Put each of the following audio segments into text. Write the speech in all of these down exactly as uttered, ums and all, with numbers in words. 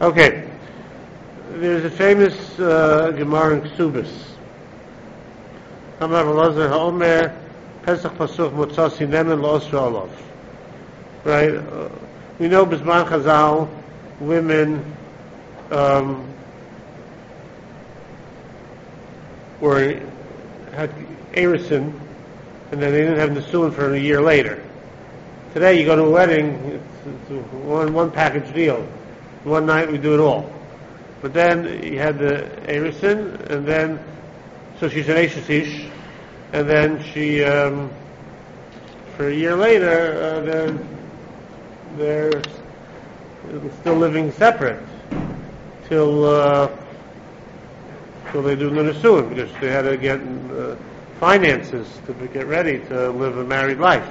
Okay. There's a famous uh, Gemara in Ksubis. Amar Elazar Ha'omer Pesach Pasuch Motzasi Nemen Lo'osra Olav. Right? Uh, we know B'zman Chazal, women um, were had Erison, and then they didn't have Nisuin for a year later. Today you go to a wedding, it's, it's a one, one package deal. One night we do it all. But then you had the Erison, and then, so she's an Eishesish, and then she, um, for a year later, uh, they're, they're still living separate till, uh, till they do the Nisuin, because they had to get uh, finances to get ready to live a married life.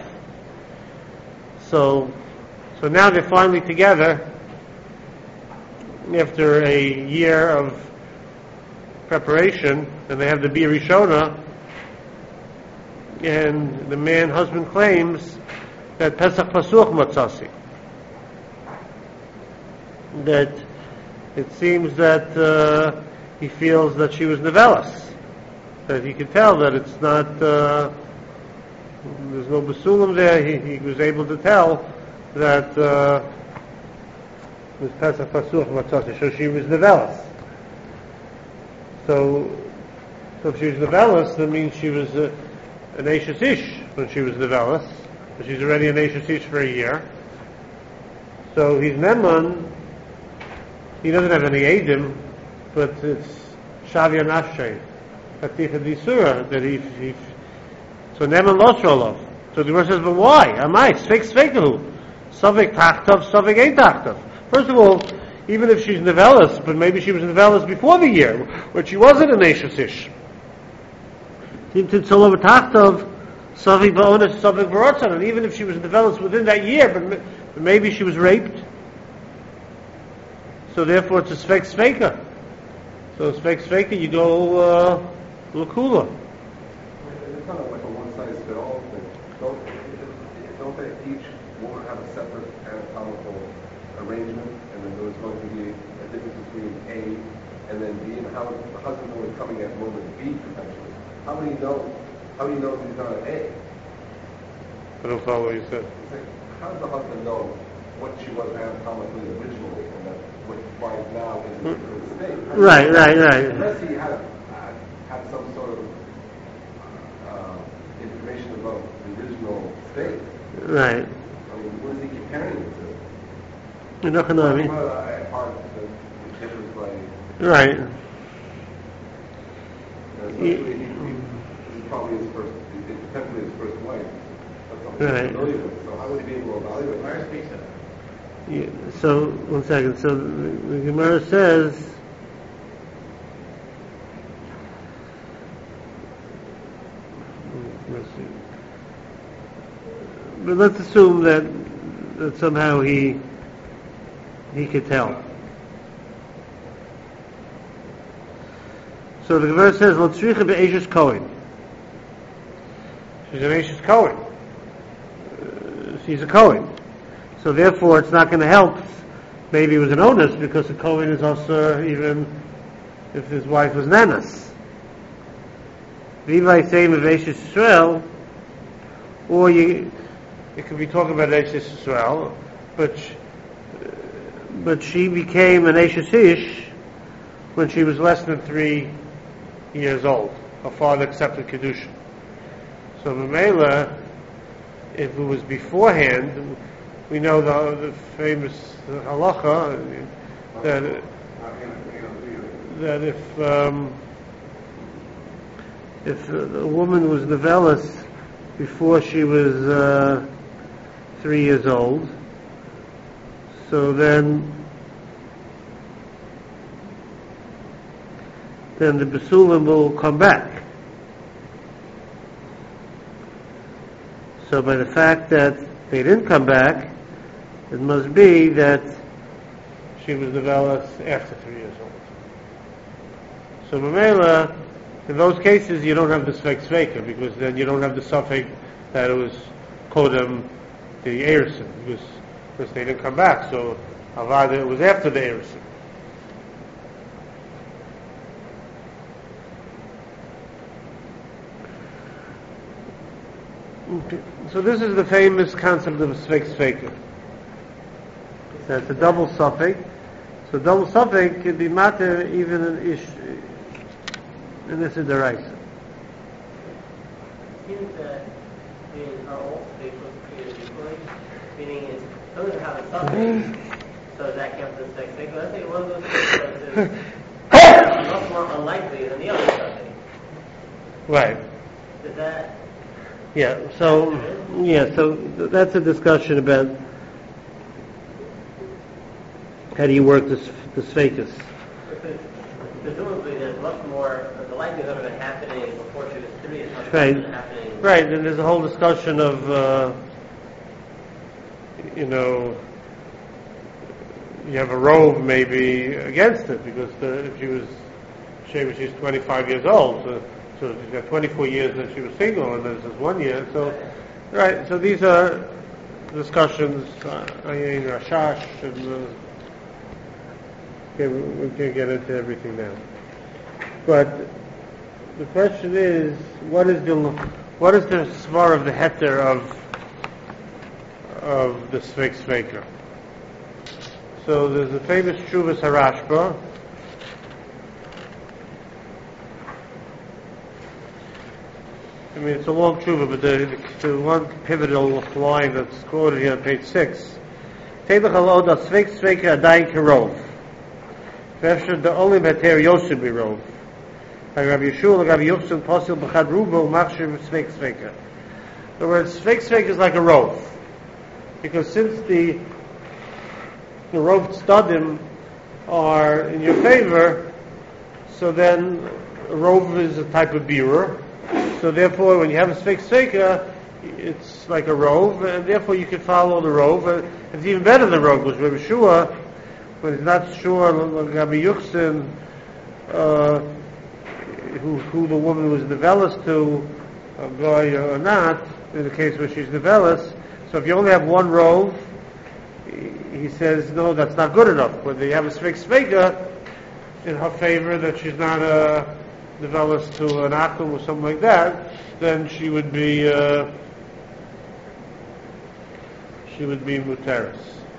So, so now they're finally together after a year of preparation, and they have the Bia Rishona, and the man husband claims that Pesach Pasuch Matzasi, that it seems that uh, he feels that she was Nevelas, that he could tell that it's not uh, there's no Basulim there. He, he was able to tell that uh, it was Pesach Pasuch Matzasi, so she was Nevelas. So, so if she was Nevelas, that means she was uh, an Eishes Ish when she was Nevelas. So she's already an Eishes Ish for a year. So he's Neman. He doesn't have any Eidim, but it's Shavya Nafshay, Katifa Disura, that he, he so Neman Losrolov. So the Gemara says, but why? Am I? Svek Svekahu. Savik Tachtov, Savik Ein Tachtov. First of all, even if she's Nevelas, but maybe she was Nevelas before the year, when she wasn't an Eishes Ish. Timtin Tzolov Tachtov, Savik Ba'onis, Savik Barotzan. And even if she was Nevelas within that year, but, but maybe she was raped. So therefore it's a Svek Sveka. So Svek Sveka, you go uh, Lakula. It's kind of like a one-size-fits-all thing. Don't, don't they each woman have a separate anatomical arrangement, and then there's going to be a difference between A and then B, and how the husband was coming at moment B potentially? How do you know? How do you know he's not an A? I don't follow what you said. Like, how does the husband know what she was anatomically originally, and that what right now is a different state? Right, right, right. Unless he had uh, had some sort of uh, information about the original state. Right. I mean, what is he comparing it to? You're not gonna Well, uh, part of the difference by. Right. Uh, so he, he, this is probably his first, it's potentially his first wife. That's something Right. he's familiar with. So how would he be able to evaluate? Where speaks of it? Yeah, so, one second. So the, the Gemara says, let's see. But let's assume that, that somehow he he could tell. So the Gemara says, "L'tzricha be'eshes Cohen." She's an Eshes Cohen. Uh, she's a Cohen. So therefore, it's not going to help. Maybe it was an onus because the Cohen is also even if his wife was Nanas. Levi saying of Eshes Israel, or you, it could be talking about Eshes Israel, but but she became an Eshes Ish when she was less than three years old. Her father accepted Kedusha. So Mamela, if it was beforehand, we know the, the famous halacha that that if um, if a woman was Nevelas before she was uh, three years old, so then then the Basulim will come back. So by the fact that they didn't come back, it must be that she was Nevelas after three years old. So Mamela, in those cases, you don't have the Svek Sveka, because then you don't have the suffix that it was Kodem the Erison, because, because they didn't come back. So Avada, it was after the Erison. Okay. So this is the famous concept of Sveik Sveiker. So it's a double suffix. So double suffix can be matter even in ish, and this is the right. It seems that in our old state was created equally, meaning it's doesn't have a suffix, so that counts as sex. Like, let's say one of those things is much more unlikely than the other suffix. Right. Does that? Yeah. So yeah. So th- that's a discussion about how do you work this the Sveikus. Because presumably there's much more, the likelihood of it happening before she was three is much Right. more than happening. Right, and there's a whole discussion of, uh, you know, you have a robe maybe against it because the, if she was, say, she's twenty-five years old, so, so she's got twenty-four years that she was single, and there's this one year. So, right. So these are discussions. Uh, Ayin Rashash, and uh, okay, we, we can't get into everything now. But the question is, what is the what is the svar of the heter of of the Sveik Sveiker? So there's the famous Shuvas Harashba. I mean, it's a long tshuva, but the, the one pivotal line that's quoted here on page six. Teilach alod al Sveik Sveiker adayin kerov. V'efsher the only heter yosef birov. Rabbi Yeshua, Rabbi Yochanan, Posil B'chad Ruba, Umachshir Sveik Sveiker. The word Sveik Sveiker is like a rove, because since the the rove stadim are in your favor, so then a rove is a type of bearer. So therefore, when you have a Sveik Sveiker, it's like a rove, and therefore you can follow the rove. It's even better than the rove, because Rabbi Yeshua, when he's not sure, Rabbi Yochanan, uh, who, who the woman was nevelas to, a guy or not, in the case where she's nevelas. So if you only have one rove, he says, no, that's not good enough. When they have a Sveik Sveiker in her favor that she's not a nevelas to an akum or something like that, then she would be, uh, she would be muteris.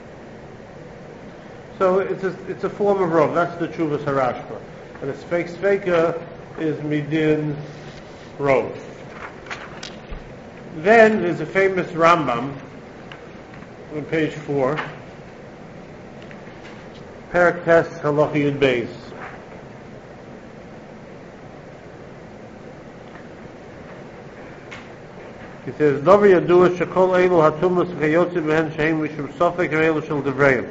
So it's a, it's a form of rove. That's the Chuvas Harashba. And a Sveik Sveiker is midin rove. Then there's a famous Rambam on page four, Perak Tes Halacha Yud Beis. He says, "Davar yadua shekol eilu hatumas v'chayotzi behen shehem mishum sofek reilu shel devreim."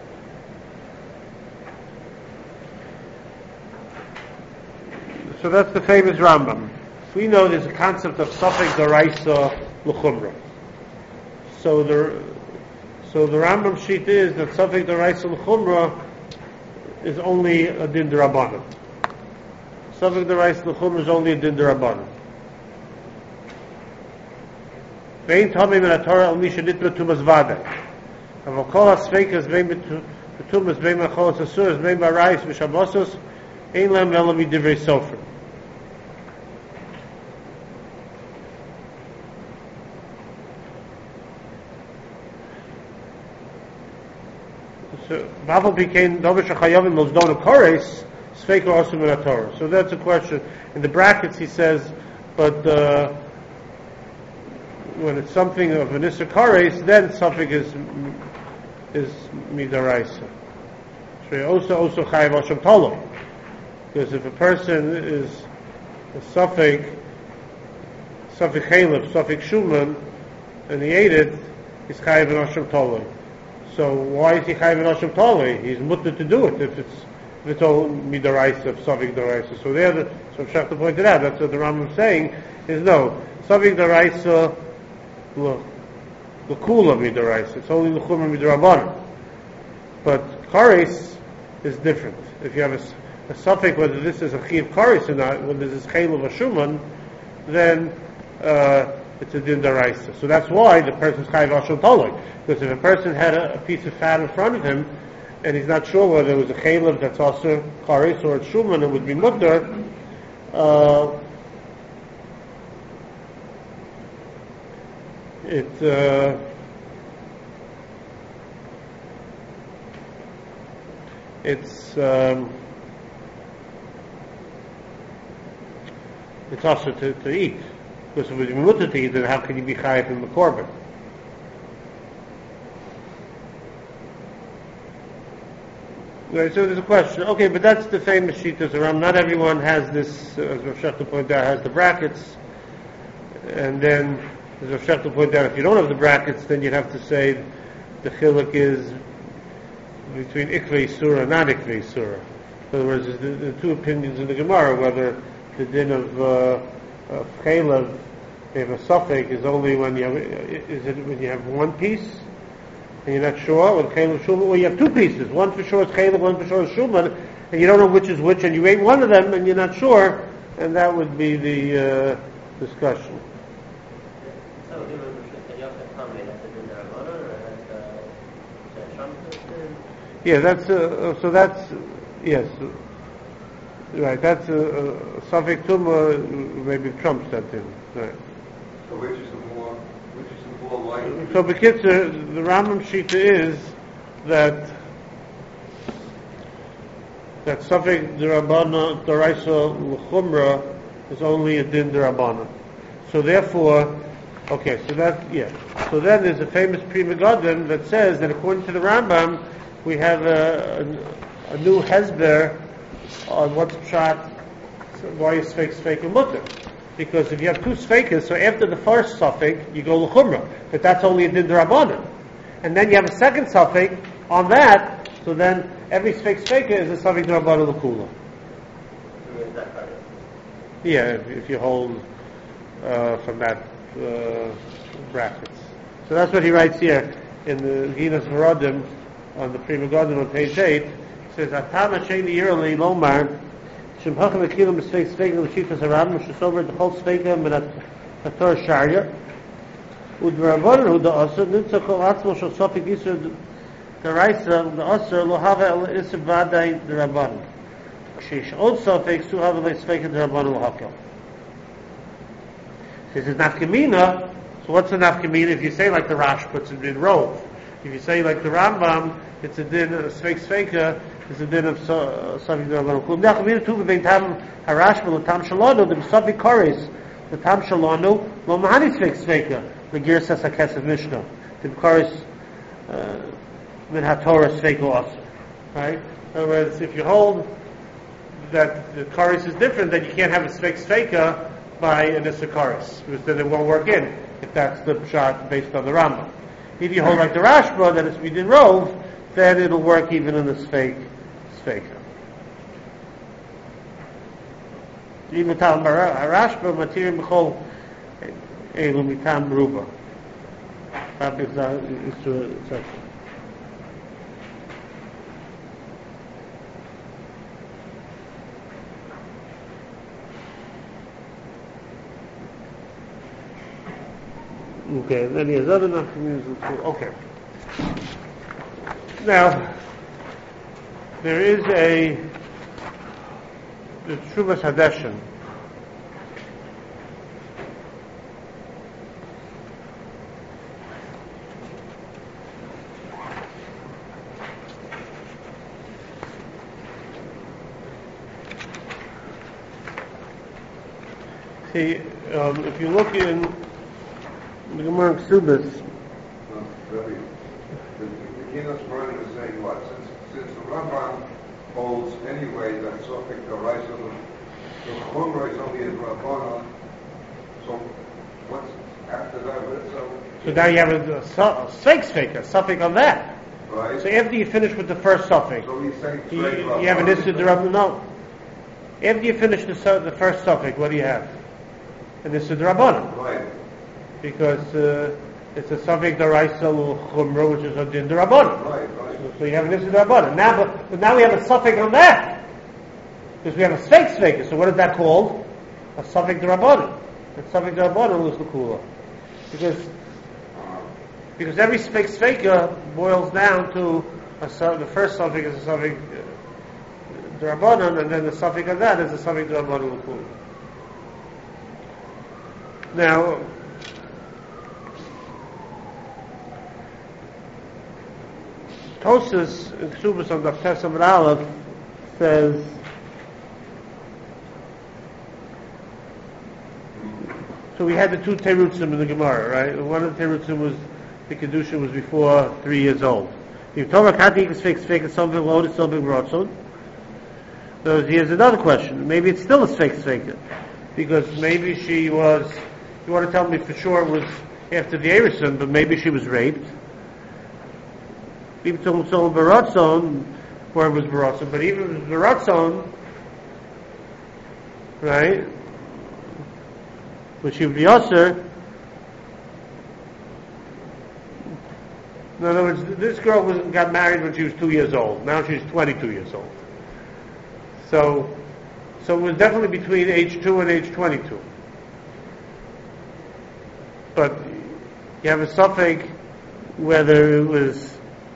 So that's the famous Rambam. We know there's a concept of Sofek Daraisa L'Chumra. So the so the Rambam sheet is that Sofek Daraisa L'Chumra is only a Din D'Rabbanan. Sofek Daraisa L'Chumra is only a Din D'Rabbanan. Vein Tomei Min HaTorah Al Misha Nitma Tumas Vadeh. Aval Kol HaSveikas Vein Betumas Vein Macholas Asuras Vein Barayis V'Shabosos Ein Lem Ela Midivrei Sofer. So Babel became Dovish Chayavim Mozdona Kores Sveika also Min HaTorah. So that's a question. In the brackets he says, but uh, when it's something of an Issa Kores, then something is is Midaraisa. So also also Chayav Hashem Tolo. Because if a person is a suffix, suffix Chalif, suffix Shuman, and he ate it, he's Chayav and Hashem Tolo. So why is he Chayav and Hashem Tolo? He's mutter to do it if it's if it's all midaraisa, suffix daraisa. So there, the, so Shachta pointed out, that's what the Rambam is saying, is no, suffix daraisa, l'kula midaraisa. It's only l'chumra midarabbanan. But kares is different. If you have a a suffix, whether this is a chiv karis or not, when this is chayil of a shuman, then uh, it's a din daraisa. So that's why the person's chayiv ashal toloi. Because if a person had a, a piece of fat in front of him, and he's not sure whether it was a chayil that's also karis or it's shuman, it would be mutter. Uh, it uh, it's um, it's also to, to eat. Because if it's mutter to eat, then how can you be chayiv in the korban? Right, so there's a question. Okay, but that's the famous Shitas Aram. Not everyone has this, uh, as Rav Shechtel pointed out, has the brackets. And then, as Rav Shechtel pointed out, if you don't have the brackets, then you'd have to say the chiluk is between Ikvei Surah and non-Ikvei Surah. In other words, there's the, the two opinions in the Gemara, whether the din of, uh, of chaylev, if a suffix, is only when you have, is it when you have one piece, and you're not sure, with chaylev shuman, or you have two pieces, one for sure is chaylev, one for sure is shuman, and you don't know which is which, and you ate one of them, and you're not sure, and that would be the uh, discussion. So, you know, the Yosef Tamei, that's a din d'Rabbanan, or that's a Sham? Yeah, that's, uh, so that's, yes, right, that's a uh, suffix tumah, maybe trumps that thing, right. So which is the more, which is the more likely? So, Bekitzer, the Rambam Shita is that that suffix d'Rabbana, d'Oraisa, l'chumra is only a din d'Rabbana. So therefore, okay, so that, yeah. So then there's a famous Pri Megadim that says that according to the Rambam, we have a, a, a new hezber on what's pshat, why is sfeik sfeik and mutter. Because if you have two sfeikas, so after the first suffix, you go l'chumra, but that's only a din d'Rabbanan. And then you have a second suffix on that, so then every sfeik sfeika is a suffix d'Rabbanan l'kula. Yeah, if, if you hold uh, from that uh, brackets. So that's what he writes here in the Ginas Varadim on the Pri Megadim on page eight. He says, "Atama sheini yirli lomar shem hachem akilim b'sfeik sfeika l'shifas haram shesover the whole sfeika min ator sharya u'drabanan hu da'asr nitza kol atzmo shel sofik yisur da'raisa da'asr lo hava el isur v'adai d'rabanan kshish od sofik su hava le sfeika d'rabanan l'hakel." He says, "Nafkamina." So what's a nafkamina? If you say like the Rash puts it in Rove. If you say like the Rambam, it's a din of sfeik sfeika. It's a din of safik d'Rabbanan. Nafkamina tu b'vein tam harash v'lo tam shalonu the safik koris the tam shalonu lo mahani sfeik sfeika the gir says hakesef mishnah the koris min haTorah sfeiko also. Right? In other words, if you hold that the koris is different, then you can't have a sfeik sfeika by an Issachar, because then it won't work in, if that's the shot based on the Rambam. If you hold like the Rashba, that it's Midin Rove, then it'll work even in the Sfeik, Sfeika. Even Tam Rashba, Matir B'chol, Elu Mitam Ruba. That is the section. Okay, and then he has other non-communicable too. Okay. Now, there is a the Truvas Hadeshin. See, um, if you look in the Gemara Ksubas. No, really. The, the Kinos Morning is saying what? Since, since the Rambam holds anyway that Sofik the rice of the Chumra is only in Rabbanon, so what's after that? So, so now you have a, a, a Sfeik Sfeika, a suffix on that. right? So after you finish with the first suffix, So he's saying you, straight you have an Rabbanon. Issa D'Rabbanan. No. After you finish the, su- the first suffix, what do you have? An Issa D'Rabbanan. Right. Because uh, it's a suffix d'Oraisa l'chumra, which is a din d'Rabbanan. Right, right. So you have an issue d'Rabbanan. Now, but, but now we have a suffix on that, because we have a sfeik sfeika. So what is that called? A suffix d'Rabbanan. That suffix d'Rabbanan is the kula, because because every sfeik sfeika boils down to a su- the first suffix is a suffix uh, d'Rabbanan, and then the suffix of that is a suffix d'Rabbanan l'kula. Now, Tosas in Ksubas on Daf Tes Amud Aleph says so we had the two terutzim in the Gemara, right? One of the terutzim was the kedusha was before three years old. You've told her can't fix fix something loaded something rotzon. So here's another question. Maybe it's still a fake fake because maybe she was. You want to tell me for sure it was after the Erison, but maybe she was raped. People told him so baratzon, or it was baratzon, but even if it was baratzon, right? Which she would be usher. In other words, this girl was, got married when she was two years old. Now she's twenty-two years old. So, so it was definitely between age two and age twenty-two. But you have a suffix whether it was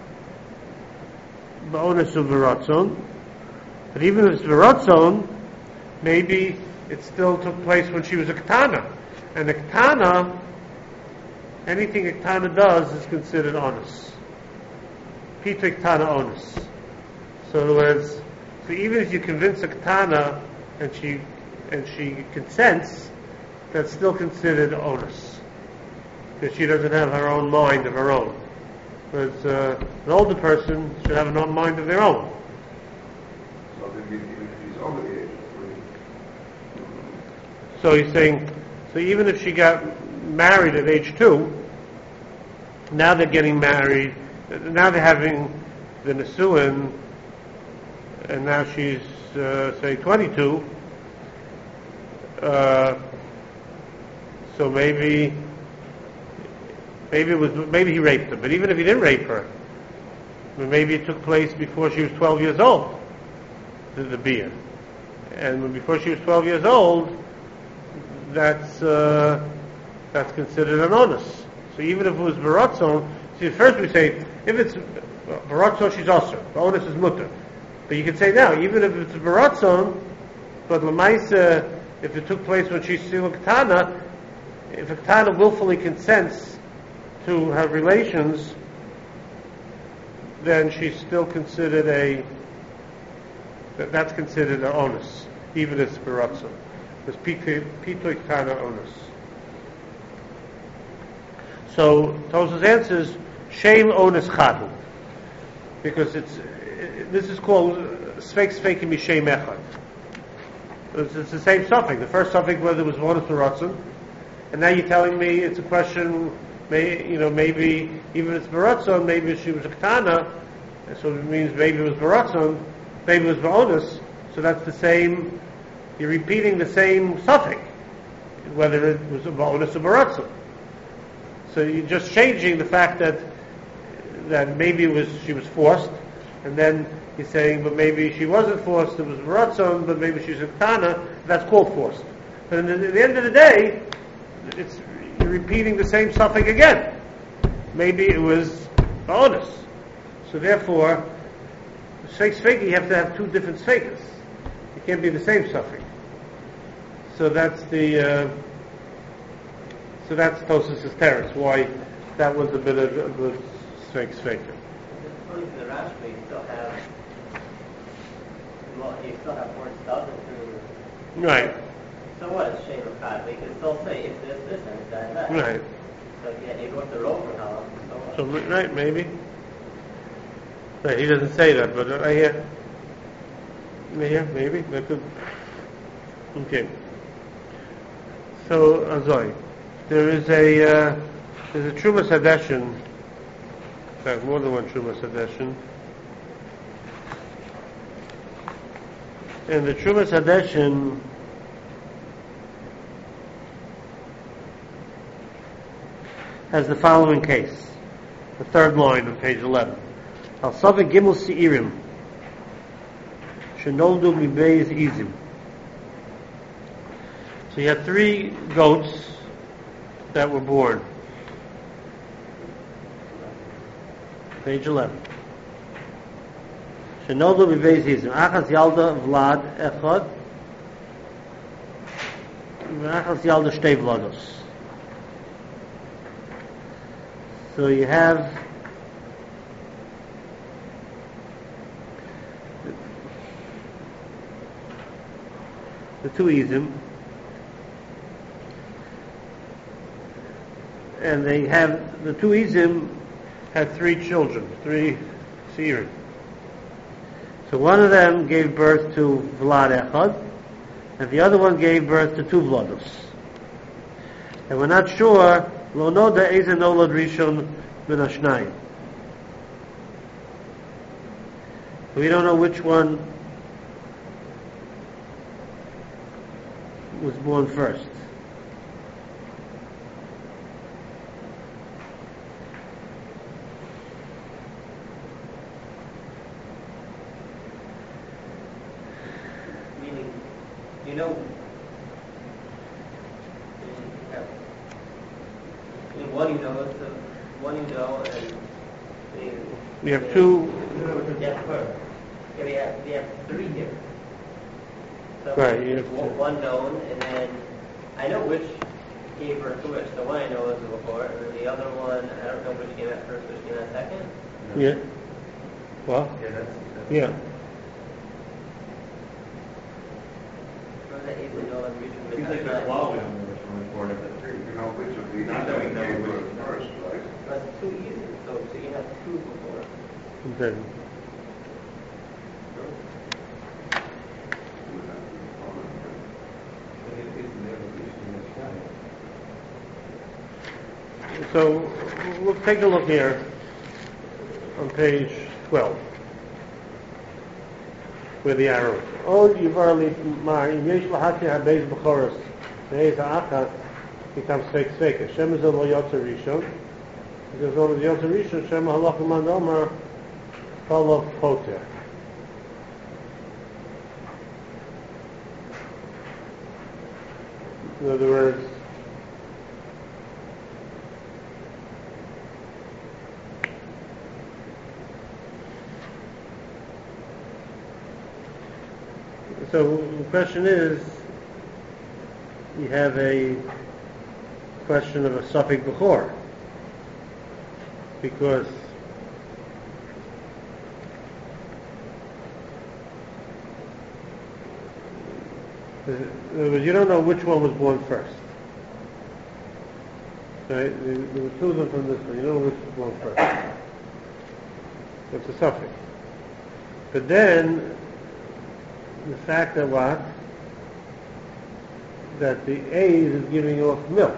ba'onus of v'ratzon, but even if it's v'ratzon, maybe it still took place when she was a ketana, and a ketana, anything a ketana does is considered onus. Pita ketana onus. So in other words, so even if you convince a ketana and she and she consents, that's still considered onus, because she doesn't have her own mind of her own. Whereas uh, an older person should have an own mind of their own. So maybe even if she's over the age of three. So he's saying, so even if she got married at age two, now they're getting married, now they're having the Nesuin, and now she's, uh, say, twenty-two, uh, so maybe, maybe it was, maybe he raped her, but even if he didn't rape her, maybe it took place before she was twelve years old, the, the beer. And when before she was twelve years old, that's, uh, that's considered an onus. So even if it was baratzon, see, first we say, if it's baratzon, she's also, the onus is mutter. But you can say now, even if it's baratzon, but lemaisa, if it took place when she's still a ketana, if a ketana willfully consents to have relations, then she's still considered a, that, that's considered an onus, even if it's baratzon. Because pito ketana onus. So Tosas answers shame onus chadu, because it's this is called sfeik sfeikim mishem echad. It's, it's the same suffix. The first suffix whether it was onus or ratzon, and now you're telling me it's a question. May, you know, maybe even if it's baratzon, maybe she was a ketana, and so it means maybe it was baratzon, maybe it was onus. So that's the same. You're repeating the same suffix, whether it was a onus or baratzon. So you're just changing the fact that that maybe it was she was forced, and then he's saying, but maybe she wasn't forced. It was baratzon, but maybe she's a ketana. That's called forced. But in the, at the end of the day, it's you're repeating the same suffix again. Maybe it was onus. So therefore, sfeik sfeik, you have to have two different sfeikas. It can't be the same suffix. So that's the. Uh, So that's Tosas' terrace, why that was a bit of a good sfeik sfeik. According to the Rashba, you still have, well, you still have four thousand through. Right. So what is shame of God? We can still say it's this, this, and it's that, and that. Right. So if you, you go to Rome for how long? So what? So right, maybe. Right, he doesn't say that, but I hear. I hear, maybe that could. Okay. So Azoi. There is a uh, there's a Trumas Hadeshin, in fact more than one Trumas Hadeshin, and the Trumas Hadeshin has the following case, the third line on page eleven. Al Safek Gimel Seirim Shenoldu Mibeiz Izim. So you have three goats that were born. Page eleven. Shenoldu Mibeiz Izim. Achas Yalda Vlad Echad. Achas Yalda Shtei Vlados. So you have the two Izim, and they have, the two Izim had three children, three Seirim. So one of them gave birth to Vlad Echad, and the other one gave birth to two Vlados. And we're not sure, Lo Noda Ezen Olad Rishon Min Hashnayim. We don't know which one was born first. Meaning, you know, in one you know, it's a, one you know, and We have two. Yeah, first. Yeah, we have, we have three here. So Right, you have one, two. one known, and then I know which gave birth to which. The one I know is before, and then the other one, I don't know which came out first, which came out second. Yeah. Well, Yeah, that's, that's yeah. Or that is the Nolan region. but Seems like that's there's not- law we don't know which one was born of the three. You know which of these Not that we know gave which birth is first, right? That's too easy. So, so you have two before. Then, You would have to follow them. But it is the evolution of time. so we'll take a look here on page twelve, where the arrow is. Oh, you've already mar. Yesh lahati habeis b'choros. Neis ha'achas becomes fake fake. Shem is a lo yotzer rishon. Because over the yotzer rishon, Shem halach man omer halach poter. In other words, so the question is, you have a question of a suffix before, because in other words, you don't know which one was born first. Right? There there were two of them from this one. You don't know which was born first. It's a suffix. But then, the fact that what? That the A's is giving off milk.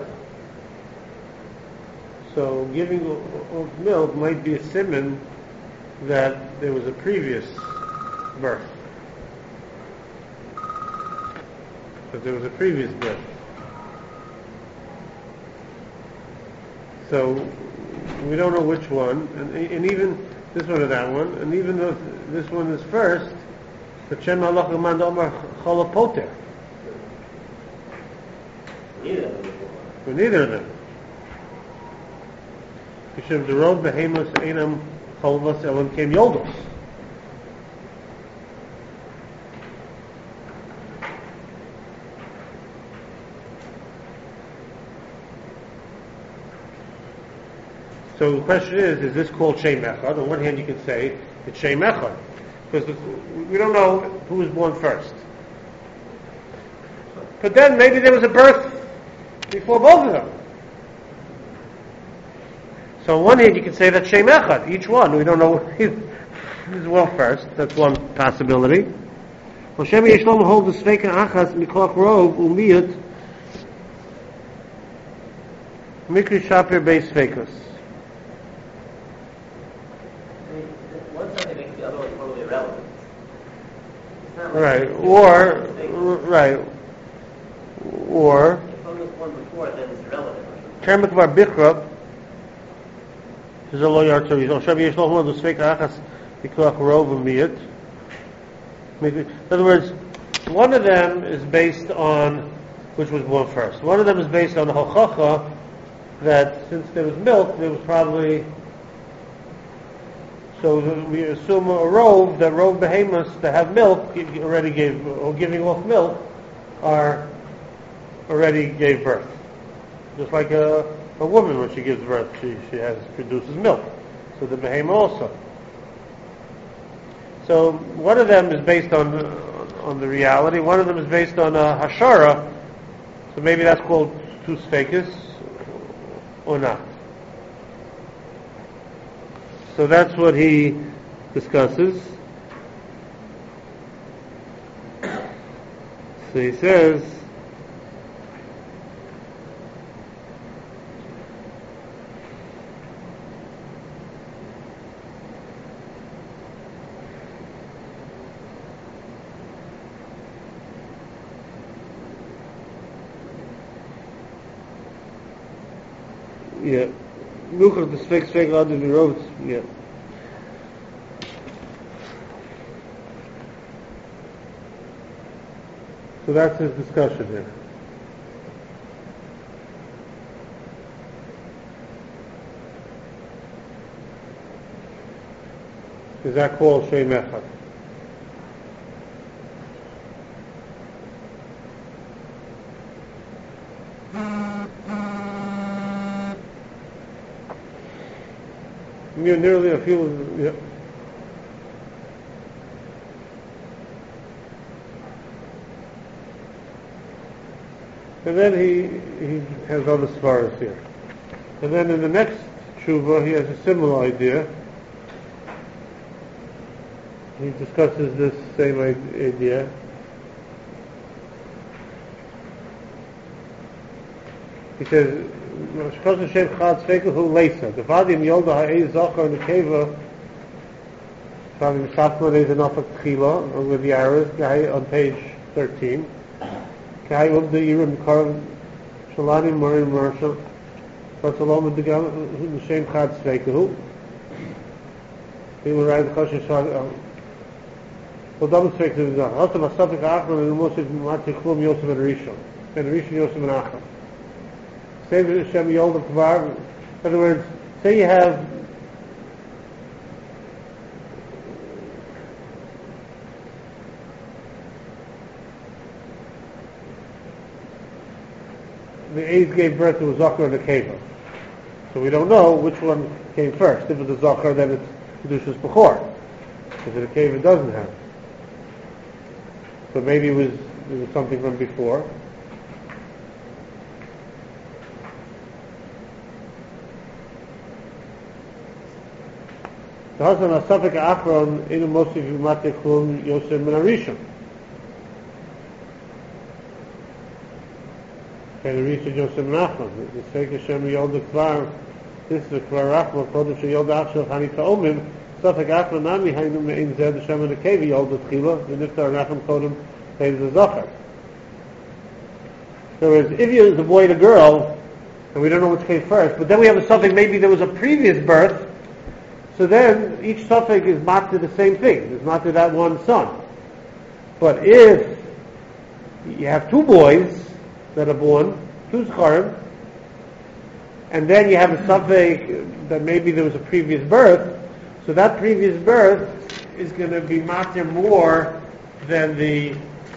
So giving o- off milk might be a siman that there was a previous birth. That there was a previous birth. So we don't know which one, and, and even this one or that one, and even though this one is first, the Shem halach man omer cholapoter. Neither of them before. For neither of them. Kishem derod behemoth einam cholvas elam kem yoldos. So the question is, is this called Shem Echad? On one hand you can say it's Shem Echad, because we don't know who was born first. But then maybe there was a birth before both of them. So on one hand you can say that Shem Echad, each one, we don't know who's well first, that's one possibility. Well, Shem Yeshlom hold the Sveika Achas Mikoch Rov Umiyut Mikri Shaper Beis Sveikus. I mean, one something makes the other one totally irrelevant. It's not like Right, it's or, two things. right, or, If one was one before, then it's irrelevant. Termek Var Bichra, is a lawyer to you. Shem Yeshlom hold the Sveika Achas Mikoch Rov Umiyut. In other words, one of them is based on which was born first. One of them is based on the hochacha that since there was milk, there was probably, so we assume a rove, that rove behemoths that have milk already gave, or giving off milk, are already gave birth. Just like a, a woman when she gives birth, she, she has produces milk. So the behemoth also. So one of them is based on on the reality. One of them is based on a hashara, so maybe that's called two sfekis or not. So that's what he discusses. So he says, yeah, look at the sfek sfek out of the roads, yeah. So that's his discussion here. Is that called Shem Echad? Near, nearly a few, yeah. And then he he has other svaras here. And then in the next tshuva, he has a similar idea. He discusses this same idea. He says, "Shkos Hashem Chad Tzveikahu Leisa. The Vadim Yolda Ha'ez Zachar Nekeva. Vadim Shafman is an Afak Tchila with the arrows on page thirteen. Kai um the Yirim Karam Shalani Marim Marshal. Vatsalom the Gam Hashem Chad Tzveikahu. He will write the Choshen Shal. Well, double Tzveikahu is not. Also, Masafik Achron and Moshe Matiklum Yosef and Rishon. And Rishon Yosef and Achron. Say Hashem Yolda Kvar. In other words, say you have the A's gave birth to a Zohar and a Keva. So we don't know which one came first. If it's a Zohar, then it's Kedushas Bechor. If it's a Keva, it doesn't have. So maybe it was, it was something from before. The husband of Safek Achron in Mosif Yumatechum Yosef Min Arishon. Okay, the Rishon Yosef Min Achron. The Sfek Hashem Yolda Kvar. This is the Kvar Achron. Kodem She Yolda Achshel Chani Ta'omim. Safek Achron Nami Hainu Me'in Zed Hashem and the Kevi Yolda Tchila. The Niftar Nachem Kodem Pays the Zachar. So if you was a boy and a girl, and we don't know which came first, but then we have a suffix, maybe there was a previous birth. So then each suffix is matzah the same thing. It's matzah that one son. But if you have two boys that are born, two zcharim, and then you have a suffix that maybe there was a previous birth, so that previous birth is going to be matzah more than the,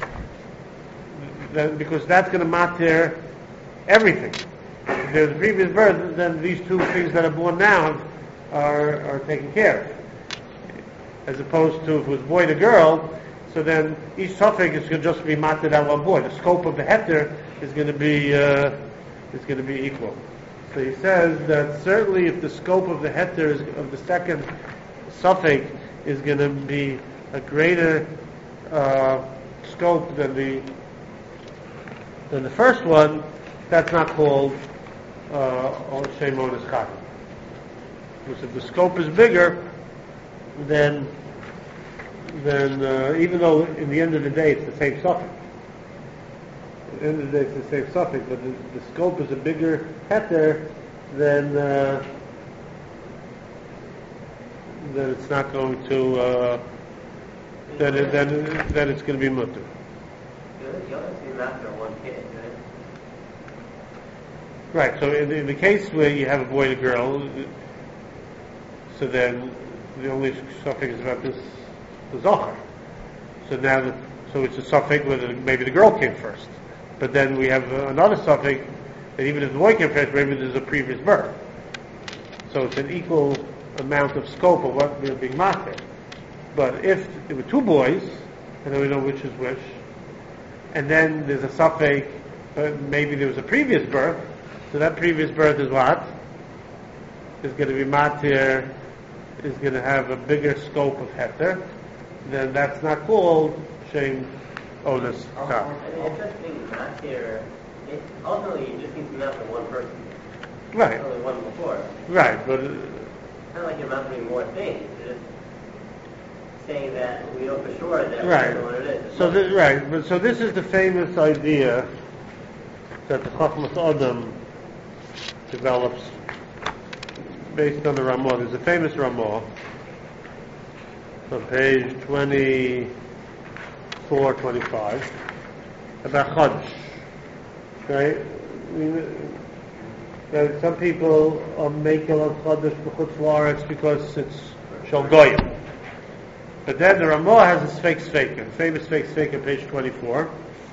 than, because that's going to matzah everything. If there's a previous birth, then these two things that are born now Are, are taken care of, as opposed to if it was boy to girl. So then each suffix is going to just be matzah that one boy. The scope of the heter is going to be uh, is going to be equal. So he says that certainly if the scope of the heter is, of the second suffix is going to be a greater uh, scope than the than the first one, that's not called uh, Shem Onis Chacham. Because if the scope is bigger, then then uh, even though in the end of the day it's the same suffix, at the end of the day it's the same suffix, but the, the scope is a bigger heter, then uh, then it's not going to uh, then it, then then it's going to be mutter. You only see after one kid, Right. right? So in, in the case where you have a boy and a girl. So then, the only suffix is about this, the Zohar. So now, the, so it's a suffix where the, maybe the girl came first. But then we have uh, another suffix that even if the boy came first, maybe there's a previous birth. So it's an equal amount of scope of what we're being matzah. But if there were two boys, and then we know which is which. And then there's a suffix, but maybe there was a previous birth, so that previous birth is what? Is going to be matir, is going to have a bigger scope of heter, then that's not called shem onus taf. And the interesting matir, it ultimately you just need to map to one person. Right, Only one before. right, but uh, It's kind of like you're mapping more things. You're just saying that we know for sure that right. we know what it is. It's So not- this, right, but so this is the famous idea that the Chachmas Adam develops based on the Ramah. There's a famous Ramah on page twenty-four, twenty-five about Chodesh. Right? I mean, that some people are making on Chodesh b'chutz la'aretz because it's Shal Goyim. But then the Ramah has a Sfeik Sfeika, famous Sfeik Sfeika, page twenty-four.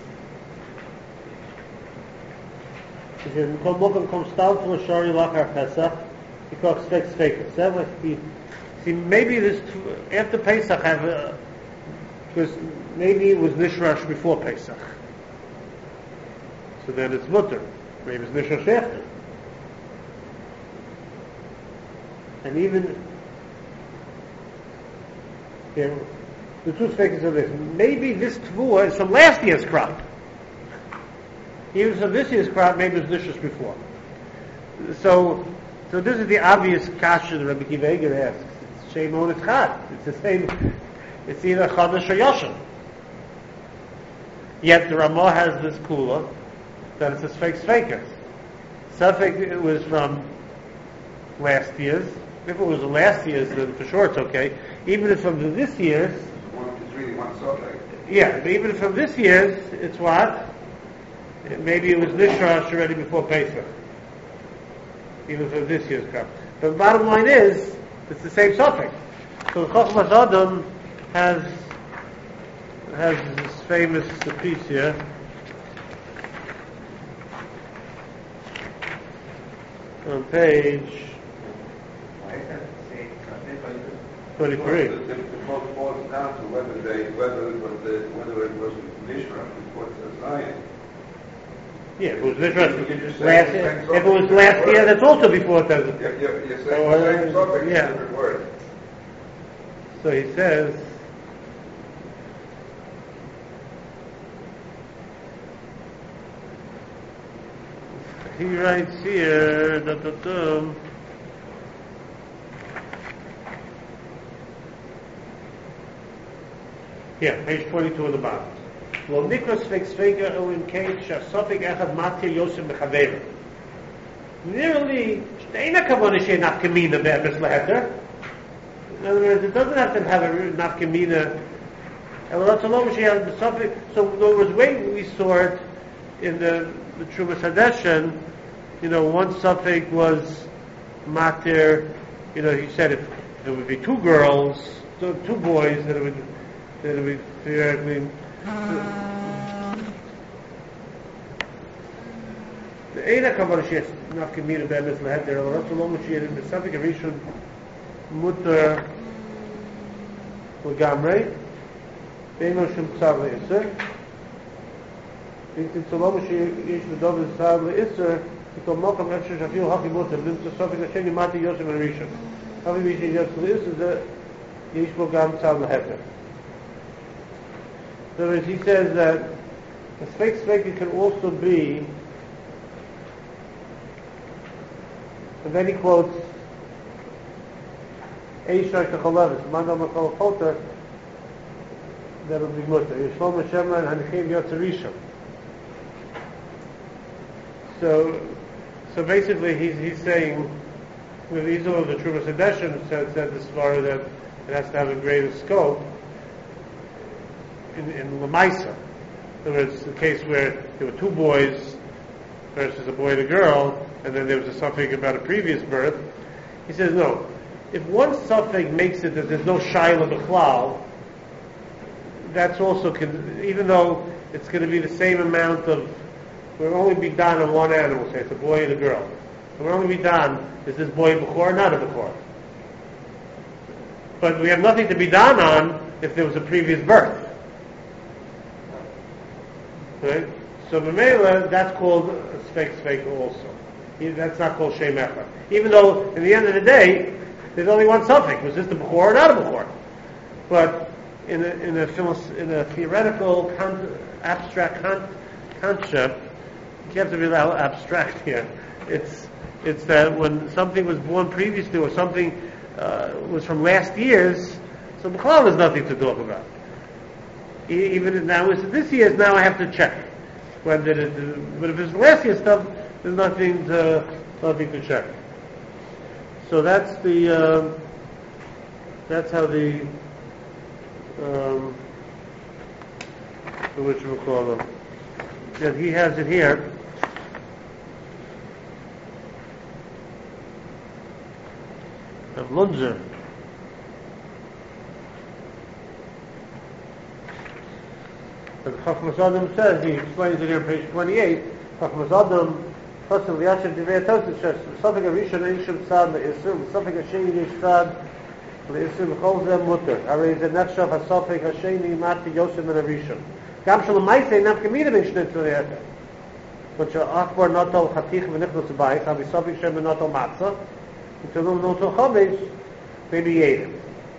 He says, "Kol mokum kom stam to Shari lachar Pesach, because Sfeik Sfeika." So that must be. See, maybe this after Pesach have a, because maybe it was Nishrash before Pesach. So then it's mutter. Maybe it's Nishrash after. And even here, the two speakers of this. Maybe this tvua is from last year's crop. Even from this year's crop, maybe it's Nishrash before. So, so this is the obvious kasha that Rabbi Kiva Eger asks. It's Shem on its chad. It's the same. It's either Chodesh or Yoshem. Yet the Ramah has this kula that it's a Sfeik Sfeika. Suffolk it was from last year's. If it was the last year's, then for sure it's okay. Even if from this year's, One, it's really one subject. yeah, but even from this year's, it's what? Maybe it was Nishrash already before Pesach. Even from this year's crop. But the bottom line is, it's the same suffix. So Chochmas Adam has has this famous piece here. On page twenty-three. The, the, the vote boils down to whether they, whether it was the, whether it was Nishra before it says Zion. Yeah, if it was You just Nishrash say last the year, same if it was suffix, last different year, word. that's also before it does. You're, you're, you're saying So, the uh, same subject, yeah. different word. So he says, he writes here, da, da, da, yeah, page twenty-two on the bottom. Well, Nikos Sfeik Sfeika Owen Kate Shasofik Echad Matir Yosem Mechaverim. Nearly, Steina Kavona Shei Nafkamina Be'emes Leheter. In other words, it doesn't have to have a Nafkamina. So, in other words, the way we saw it in the, the Trumas Hadeshen, you know, one suffix was Matir, you know, he said if there would be two girls, so two boys, then it would, then it would theoretically. The Eina Kavanah Shei Nafkamina Be'emes Leheter, אבל לא שלום שיהיה בספק הראשון מותר לגמרי, ואין לו שום צו לעשר. אם תמצא לו שיש לדוב צו לעשר, פתאום מוקם אפשר שאפילו הכי מותר, נמצא ספק השני מתי יוסם הראשון. אבל מי שיש לעשר זה, יש בו גם צו להפך. In other words, he says that a Sfeik Sfeika can also be, and then he quotes Eishar Techolavis, Mandal Makol Choter, that'll be mutter. Yishlom Hashem and Hanichim Yotzerisha. So, so basically he's, he's saying, with these are the Trumas Hadeshen said, said this far that it has to have a greater scope in, in Lamaisa. In other words, the case where there were two boys versus a boy and a girl, and then there was a suffix about a previous birth. He says, no. If one suffix makes it that there's no Shaila B'chlal, that's also, con- even though it's going to be the same amount of, we'll only be done on one animal, say it's a boy and a girl. And we'll only be done, is this boy a B'chor or not a B'chor? But we have nothing to be done on if there was a previous birth. Right? So Mamela, that's called a Sfeik Sfeik also. He- That's not called Shem Echad. Even though, in the end of the day, there's only one suffix. Was this the Bechor or not a Bechor? But in a, in a, philos- in a theoretical, con- abstract con- concept, you have to be a abstract here. It's it's that when something was born previously or something uh, was from last year's, so Bechor there's nothing to talk about. E- even if now it's this year's, now I have to check. When did it? Uh, but if it's last year's stuff, there's nothing to nothing to check. So that's the uh, that's how the um, the which we call them. Yeah, he has it here. Of Lunzer. But Chachmas Adam says, he explains it here on page twenty-eight, Chachmas Adam, Chasam V'yashem Divrei Tosis, says, something Rishon Eishim Tzad Le'isum, something Hasheni Yesh Tzad Le'isum, Chol Zem Mutter, Arei Ze Nefshav HaSofik Hasheni Mati Yosem and Rishon. Gam Shalom Maisei Nam Kemida Ben Shnei Tzoreyata. But Akbar Notol Chatich V'nichnos Bayis, Havi Sofik Shem Notol Matzah, until Notol Chomesh, maybe Yedim.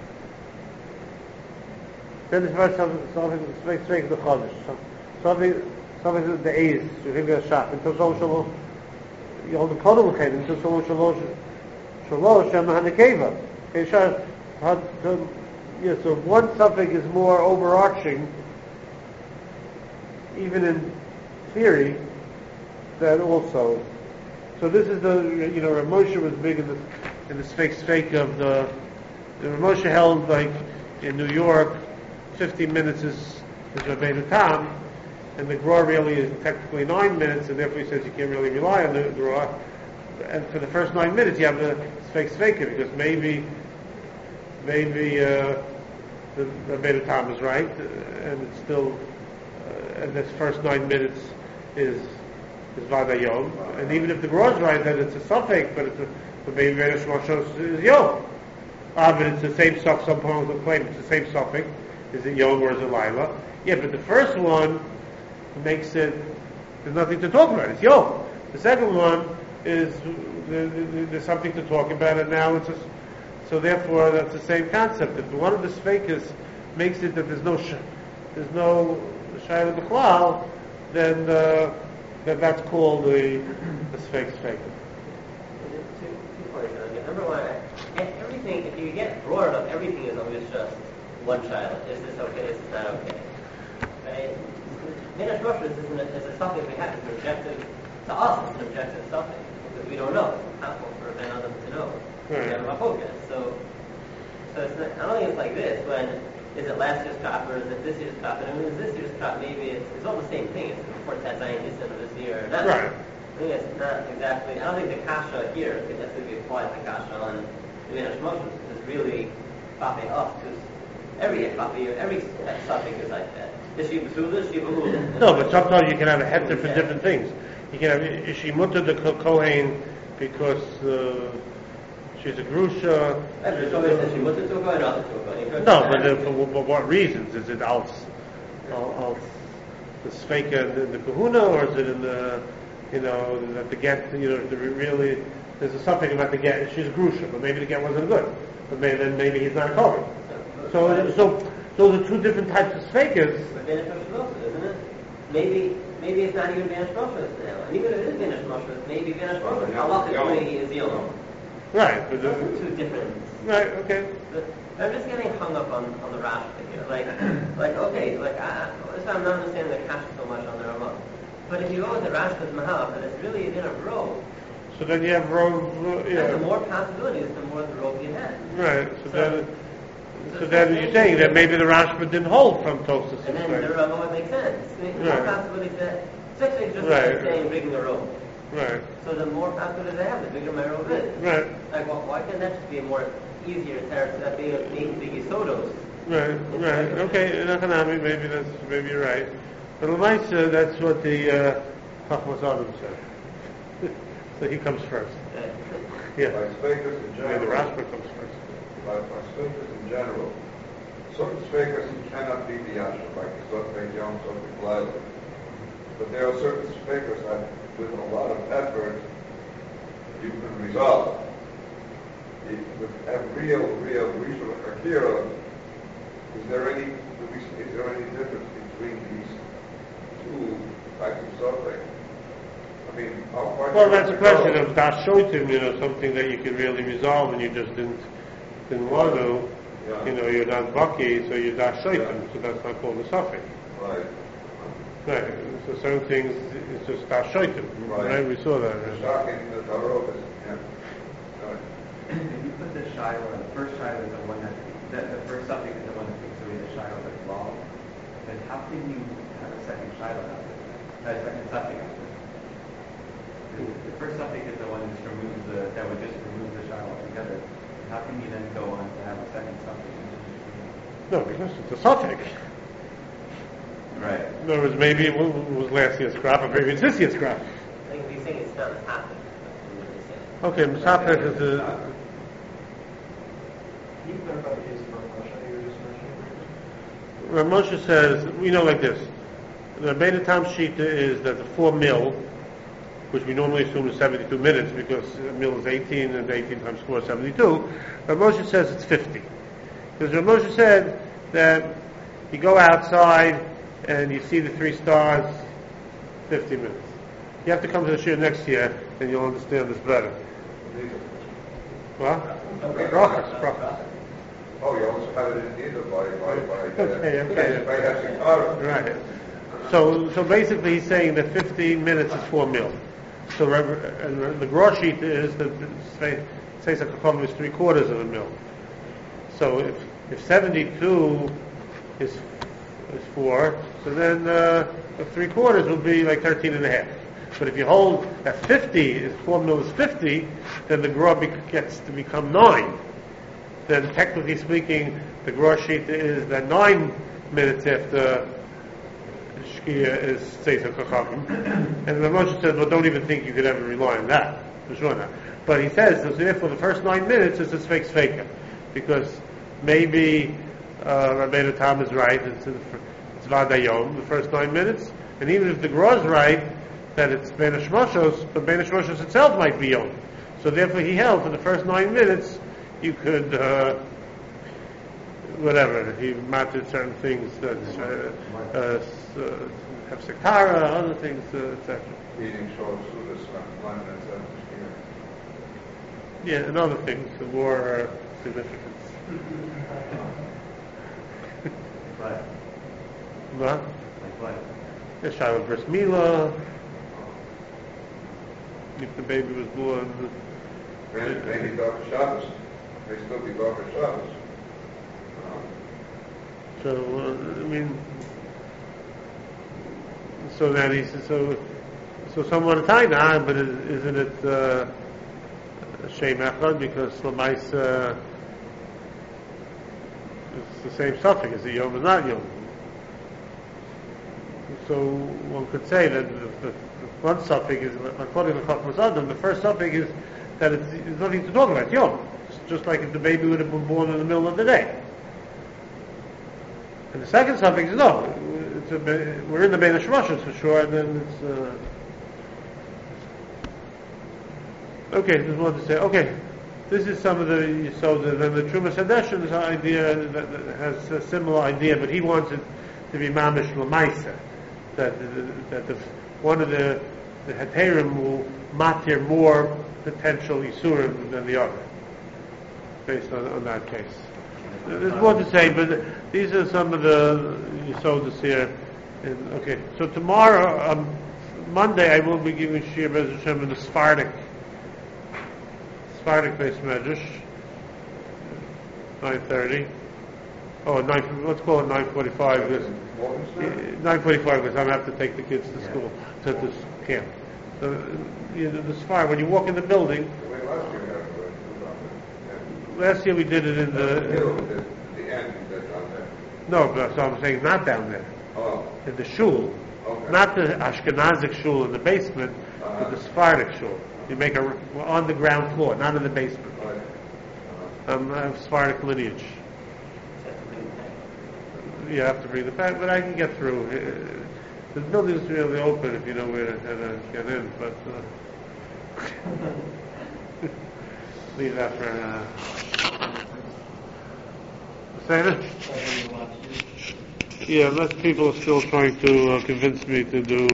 Then it's about something, something, something, something the Chodesh, something, something the Eis, you give you a shot, until so Shalosh, you hold the Kodem L'chem, until so Shalosh, Shalosh, Shem HaNekeva. Okay, sure, yeah, so one suffix is more overarching, even in theory, than also. So this is the, you know, Rav Moshe was big in the, in the Sfeik Sfeik of the, the Rav Moshe held, like, in New York, fifteen minutes is, is Rabbeinu Tam, and the Gra really is technically nine minutes, and therefore he says you can't really rely on the Gra. And for the first nine minutes you have the Sfeik Sfeika, because maybe, maybe, uh, the Rabbeinu Tam is right, and it's still, uh, and this first nine minutes is, is Vadayom. And even if the Gra is right, then it's a suffix, but it's a, but maybe Rabbeinu Shlosh is Yom. Ah, but it's the same suffix, some poems will claim it's the same suffix. Is it Yom or is it Laila? Yeah, but the first one makes it, there's nothing to talk about. It's Yom. The second one is, there's something to talk about, and now it's just, so therefore that's the same concept. If one of the Sfeikas makes it that there's no, sh- there's no Shayla B'chlal, then, uh, then that's called the, the Sfeik Sfeika. Two, two points. Number one, everything, if you get broad enough, everything is always just one child. Is this okay? Is this not okay? Right? Minash Rosh is, is a something we have. It's an objective, to us, it's an objective something. Because we don't know. It's impossible for Ben Adam to know. Right. We have a focus. So, so it's not, I don't think it's like this, when, is it last year's crop or is it this year's crop? And I mean, is this year's crop, maybe it's, it's all the same thing. It's before Tzayin Nisan of this year or not. Right. I think it's not exactly, I don't think the kasha here could necessarily be applied to kasha on the Minash Rosh. It's really popping up to every every suffix is like that. Is she b'sula? Is she b'hula? No, but sometimes you can have a heter for different things. You can have, is she mutter the Kohen because uh, she's a grusha? There's always that she mutter to a kohen, not to a kohen. No, but uh, for, for what reasons? Is it als, als the Sveika in the Kahuna, or is it in the, you know, that the get, you know, the really, there's a something about the get, she's a grusha, but maybe the get wasn't good. But maybe, then maybe he's not a kohen. So, so those are two different types of Sveikas. But Banish Moshe, isn't it? Maybe, maybe it's not even Banish Moshe now. And even if it is Banish Moshe, maybe Banish Moshe, halachically is Yom. Right, but the, Those are two different. right, okay. But I'm just getting hung up on, on the Rashi here. Like, like okay, like I, I, that's why I'm not understanding the Kasha so much on the Ramah. But if you go with the Rashba's Mahal, but it's really in a row. So then you have Rove, uh, yeah. And the more possibilities, the more the rope you have. Right, so, So- then, so then you're saying that maybe the Rashba didn't hold from Tosas. And then the Ramah would make sense. The more Right. possibilities that, especially just Right. like saying rigging the rope. Right, So the more possibilities I have, the bigger my rope is. right, Like, well, why can't that just be a more easier tariff that being eight big Isodos? right, right. Okay, in Achanami, maybe that's, maybe you're right. But Lamaisa, that's what the uh, Chachmas Adam said. So he comes first. Yeah. By speakers in Yeah, the general, Rashba comes first. by, by speakers in general, certain speakers cannot be the Yashar, like Sotfek Yom, Sotfek Laila. But there are certain speakers that, with a lot of effort, you can resolve. If, with a real, real reason for Akira, is there any, is there any difference between these two types of suffering? I mean, how far Well, do you that's a have to question go? of dashoitim, you know, something that you could really resolve and you just didn't didn't want to. Yeah. You know, you're not bucky, so you're dashoitim, Yeah. so that's not called a suffix. Right. Right. So certain things, it's just dashoitim. Right. Right. We saw that. The Right? shocking, the Tarot is, yeah. Right. If you put the shiloh, the first shiloh is the one that, the, the first suffix is the one that takes away the shiloh that's long, then how can you have a second shiloh after that? A second suffix after that? The, the first suffix is the one that just removes the, that would just remove the shiloh altogether. How can you then go on to have a second suffix? No, because it's a suffix. Right. In other words, maybe it was last year's crop, or maybe it's this year's crop. I think he's saying it's not a topic. That's what Okay, Musafek is the. Can you clarify the case of Moshe you were just mentioning? Moshe says, we know like this. The Beta Tam Shita is that the four mil, which we normally assume is seventy-two minutes because a mil is eighteen and eighteen times four is seventy-two. Rav Moshe says it's fifty. Because Rav Moshe said that you go outside and you see the three stars, fifty minutes. You have to come to the shir next year and you'll understand this better. What? Brachas, brachas. Oh, you also have it in either by, by, by, uh, Okay, okay. by Hashikara. Right. So, so basically, he's saying that fifteen minutes is four mil. So, Rev- and the gross sheet is that says a kafam is three quarters of a mil. So, if if seventy-two is is four, so then uh, three quarters will be like thirteen and a half. But if you hold that fifty is four mil is fifty, then the gross bec- gets to become nine. Then, technically speaking, the gross sheet is that nine minutes after Shkia is Seisa Chachamim. And the Moshe says, well, don't even think you could ever rely on that. For sure not. But he says, so therefore the first nine minutes is a Sfeik Sfeika. Because maybe uh, Rabbeinu Tam is right, it's, it's Vadayom, the first nine minutes. And even if the Gra is right, that it's Ben Hashmoshos, but Ben Hashmoshos itself might be Yom. So therefore he held for the first nine minutes, you could, uh, whatever, he mattered certain things that uh, uh, uh, have sektara, other things, uh, et cetera. Eating short sudas, one minute, seven, Yeah, and other things, the more uh, significance. But, What? like what? The Shiloh Bris Milah, if the baby was born. Maybe, maybe Bar Shabbos. May still be Bar Shabbos. Um, So, uh, I mean, so that he says, so, so someone Taina, but is, isn't it uh, Shem Echad because Lamais uh, it's the same suffix, is it Yom or not Yom? So one could say that the, the, the one suffix is, according to Chachmas Adam, the first suffix is that it's, it's nothing to talk about, Yom. It's just like if the baby would have been born in the middle of the day. And the second suffix is no. It's a, we're in the Bein HaShmashos for sure, and then it's. Uh, okay, just wanted to say. Okay, this is some of the so the, then the Trumas Hadeshin's idea that, that has a similar idea, but he wants it to be mamish l'maisa, that that the one of the the heterim will matir more potential isurim than the other, based on, on that case. There's more to say, but these are some of the Yesodis here. And, okay, so tomorrow, um, Monday, I will be giving Shir Bez Hashem in the Sephardic, Sephardic based Medrash, nine thirty. Oh, nine, let's call it nine forty-five, because, nine forty-five, because I'm going to have to take the kids to school, to this camp. So, you know, the Sephardic, when you walk in the building, the way last year we had it, uh, last year we did it in the middle, the, the, the end, that's on there. no, but so I'm saying not down there. Oh, In the shul, okay. not the Ashkenazic shul in the basement, Uh-huh. but the Sephardic shul. You make a we're on the ground floor, not in the basement. Right. Um, I have Sephardic lineage. You have to bring the fact, but I can get through. The building's really open if you know where to, how to get in, but uh, leave that for uh, say it? Yeah, unless people are still trying to uh, convince me to do